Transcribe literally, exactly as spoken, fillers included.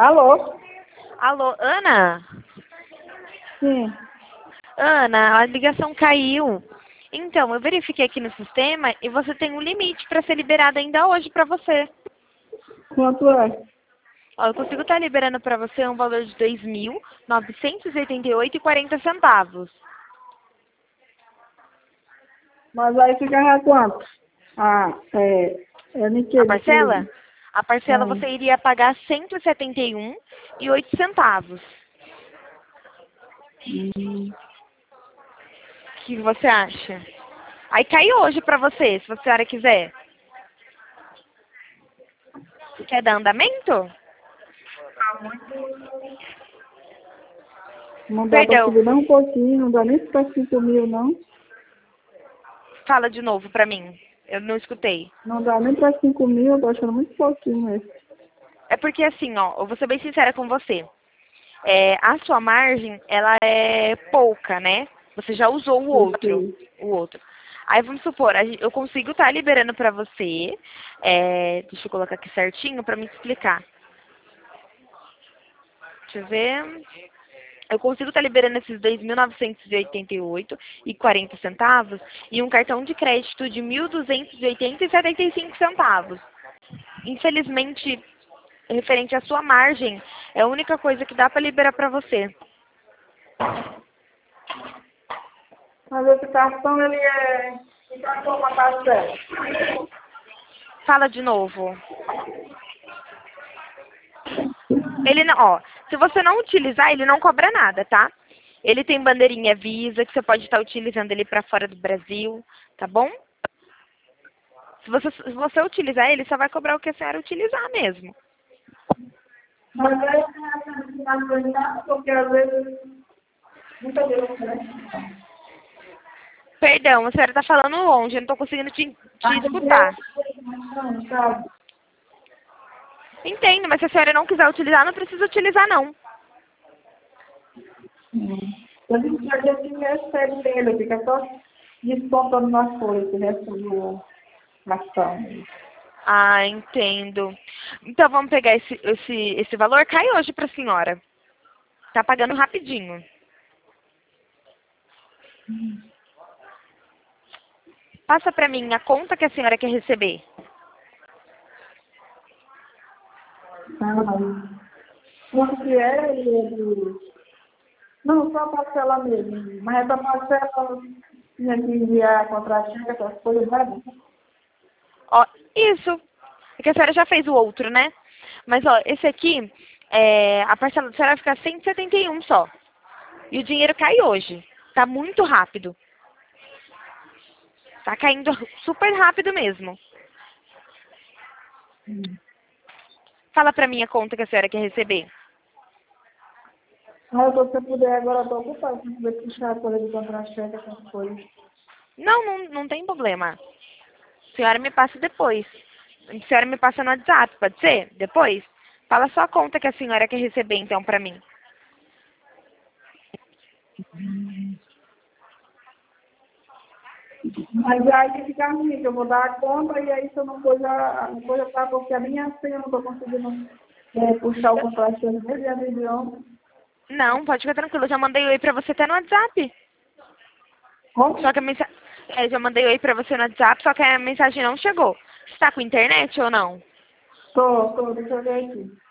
Alô? Alô, Ana? Sim. Ana, a ligação caiu. Então, eu verifiquei aqui no sistema e você tem um limite para ser liberado ainda hoje para você. Quanto é? Ó, eu consigo estar liberando para você um valor de dois mil novecentos e oitenta e oito reais e quarenta centavos. Mas aí fica quanto? Ah, é. É no que A de parcela? tudo? A parcela Ah, você iria pagar cento e setenta e um reais e oito centavos. hum. O que você acha? Aí cai hoje para você, se a senhora quiser. Quer dar andamento? Não dá pra Perdão, subir nem um pouquinho, não dá nem pra cinco mil, não. fala de novo para mim. Eu não escutei. Não dá nem pra cinco mil, eu tô achando muito pouquinho esse. É porque assim, ó, eu vou ser bem sincera com você. É, a sua margem, ela é pouca, né? Você já usou o Eu outro, sei. o outro. Aí vamos supor, a gen- eu consigo estar liberando para você, é, deixa eu colocar aqui certinho para me explicar. Deixa eu ver. Eu consigo estar liberando esses dois mil novecentos e oitenta e oito reais e quarenta centavos e um cartão de crédito de mil duzentos e oitenta reais e setenta e cinco centavos. Infelizmente, referente à sua margem, é a única coisa que dá para liberar para você. Mas esse cartão, ele é... Que cartão uma parcela? Fala de novo. Ele não, ó, se você não utilizar, ele não cobra nada, tá? Ele tem bandeirinha Visa, que você pode estar utilizando ele para fora do Brasil, tá bom? Se você, se você utilizar ele, só vai cobrar o que a senhora utilizar mesmo. Mas aí eu não aguentar, porque às vezes... Muita Deus, né? Perdão, a senhora tá falando longe, eu não tô conseguindo te, te Às escutar. vezes, não, sabe? Entendo, mas se a senhora não quiser utilizar, não precisa utilizar, não. A gente já já recebe dele, fica só descontando nas coisas, né? Do cartão. Ah, entendo. Então vamos pegar esse, esse, esse valor, cai hoje pra senhora. Tá pagando rapidinho. Passa pra mim a conta que a senhora quer receber. Ah, quanto que é? Ele... Não, só parcela mesmo. Mas essa parcela tinha que enviar contra-cheque, essas coisas, né? Ó, isso. É que a senhora já fez o outro, né? Mas, ó, esse aqui, é, a parcela da senhora vai ficar cento e setenta e um só. E o dinheiro cai hoje. Tá muito rápido. Tá caindo super rápido mesmo. Fala pra mim a conta que a senhora quer receber. Mas se você puder, agora eu tô ocupada, se você puxar a coisa de contra-cheque, essas coisas. Não, não, não tem problema. A senhora me passa depois. A senhora me passa no WhatsApp, pode ser? Depois? Fala só a conta que a senhora quer receber, então, pra mim. Mas aí fica ruim, que eu vou dar a conta e aí se eu não pôs a a coisa para porque a minha senha eu não estou conseguindo é, puxar o contra-cheque dele e a região. Não, pode ficar tranquilo. Eu já mandei oi pra você até no WhatsApp. Só Como? que a mensagem... É, já mandei oi pra você no WhatsApp, só que a mensagem não chegou. Você tá com internet ou não? Tô, tô, deixa eu ver aqui.